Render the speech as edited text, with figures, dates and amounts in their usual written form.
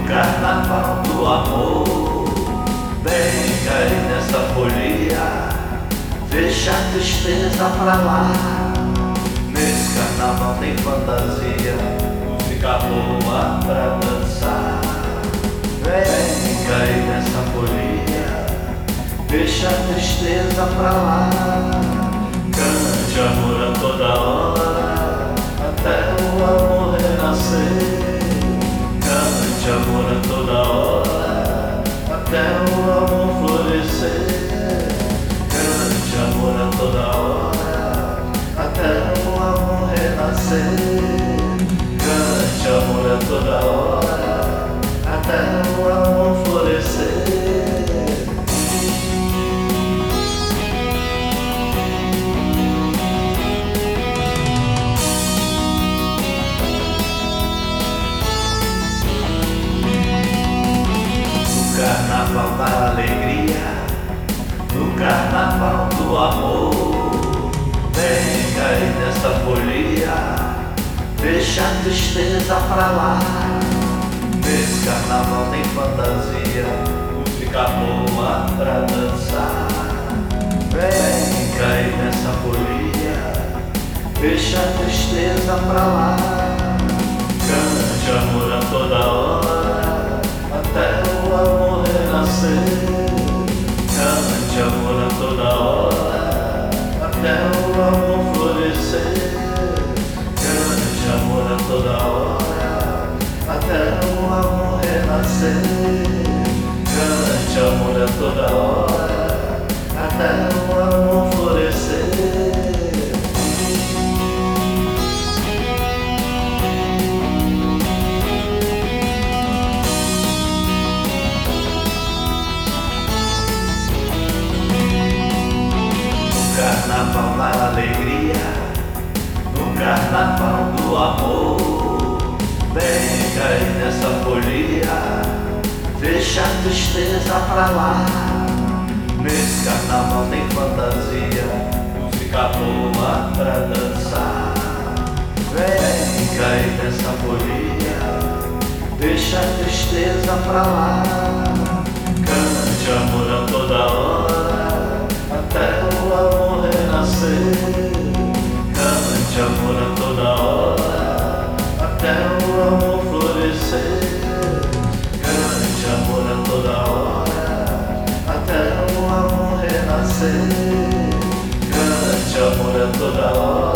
Carnaval do amor, vem cair nessa folia, deixa a tristeza pra lá. Nesse carnaval tem fantasia, música boa pra dançar. Vem cair nessa folia, deixa a tristeza pra lá. Cante amor a toda hora, até o amor renascer. Cante amor a toda hora, até o amor florescer. Cante amor a toda hora, até o amor renascer. Cante amor a toda hora, até o amor florescer. Carnaval da alegria, no carnaval do amor, vem cair nessa folia, deixa a tristeza pra lá. Nesse carnaval tem fantasia, música boa pra dançar. Vem cair nessa folia, deixa a tristeza pra lá. Cante amor a toda hora, até o amor renascer. Cante amor a toda hora, até o amor florescer. Cante amor a toda hora, até o amor renascer. Cante amor a toda hora, até o amor florescer. Carnaval da alegria, no carnaval do amor, vem cair nessa folia, deixa a tristeza pra lá. Nesse carnaval tem fantasia, música boa pra dançar. Vem cair nessa folia, deixa a tristeza pra lá. Cante amor a toda hora, até o amor renascer. Cante amor a toda hora, até o amor florescer. Cante amor a toda hora, até o amor renascer. Cante amor a toda hora,